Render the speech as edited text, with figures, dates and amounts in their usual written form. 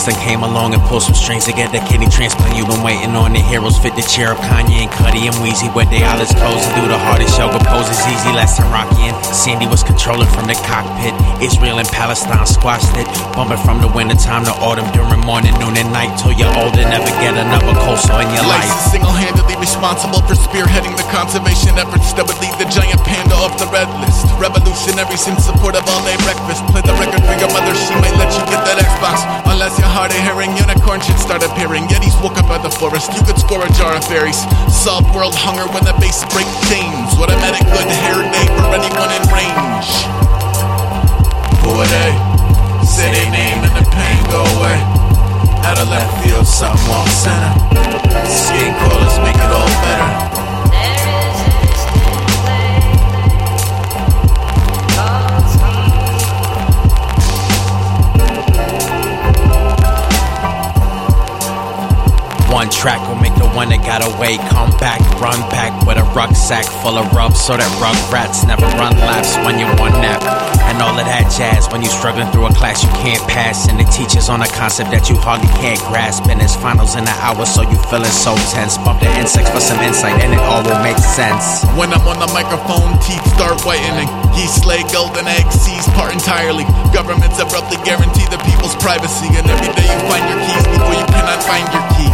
Prince then came along and pulled some strings to get the kidney transplant. You've been waiting on the heroes fit the chair of Kanye and Cudi and Weezy with their eyelids closed and do the hardest yoga poses easy. Less than Rocky and Sandy was controlling from the cockpit. Israel and Palestine squashed it, bumping from the wintertime to autumn during morning, noon and night till you're old and never get another coastal in your life. Life is single-handedly responsible for spearheading the conservation efforts that would lead the giant panda off the red list. Revolutionaries in support of all-day breakfast. Play the record for your mother, she might let you get that Xbox. Unless you're hard of hearing, unicorn should start appearing. Yetis woke up at the forest, you could score a jar of fairies. Solve world hunger when the base break chains. What a medic good hair day for anyone in range. Who are they? Say their name and the pain go away. Out of left field, something wrong center. Skin colors make it all better. One track will make the one that got away come back, run back with a rucksack full of rubs so that rug rats never run laps when you want nap. And all of that jazz when you're struggling through a class you can't pass, and the teacher's on a concept that you hardly can't grasp, and it's finals in an hour so you feeling so tense. Bump the insects for some insight and it all will make sense. When I'm on the microphone, teeth start whitening. Geese lay golden eggs, seas part entirely. Governments abruptly guarantee the people's privacy, and every day you find your keys before you cannot find your key.